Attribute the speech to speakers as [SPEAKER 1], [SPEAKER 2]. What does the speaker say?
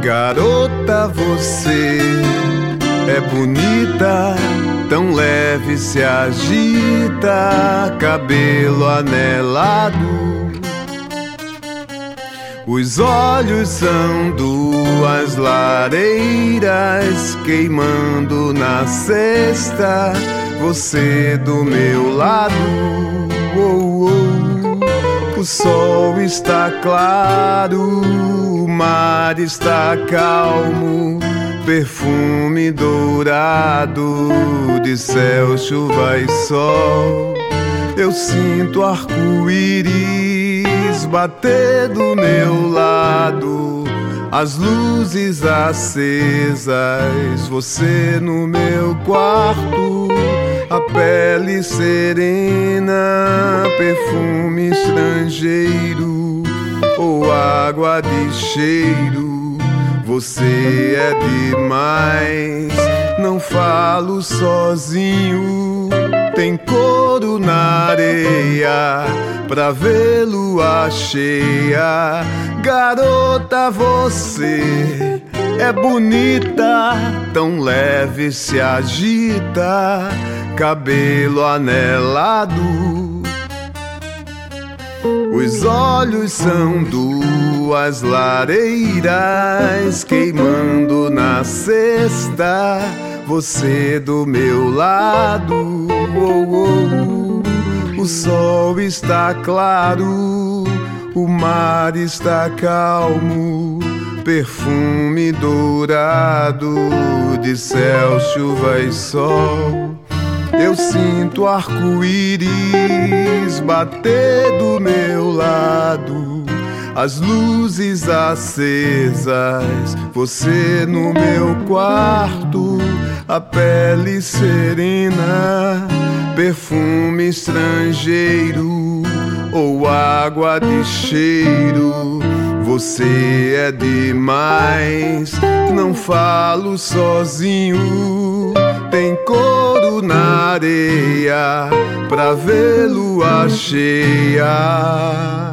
[SPEAKER 1] Garota, você é bonita, tão leve se agita, cabelo anelado. Os olhos são duas lareiras queimando na cesta, você do meu lado. Oh, oh. O sol está claro, o mar está calmo, perfume dourado de céu, chuva e sol. Eu sinto arco-íris bater do meu lado, as luzes acesas, você no meu quarto. A pele serena, perfume estrangeiro ou água de cheiro, você é demais. Não falo sozinho, tem couro na areia pra ver lua cheia. Garota, você é bonita, tão leve se agita, cabelo anelado. Os olhos são duas lareiras queimando na cesta, você do meu lado. Oh, oh. O sol está claro, o mar está calmo, perfume dourado de céu, chuva e sol. Eu sinto arco-íris bater do meu lado, as luzes acesas, você no meu quarto. A pele serena, perfume estrangeiro ou água de cheiro, você é demais. Não falo sozinho, tem couro na areia pra ver lua cheia.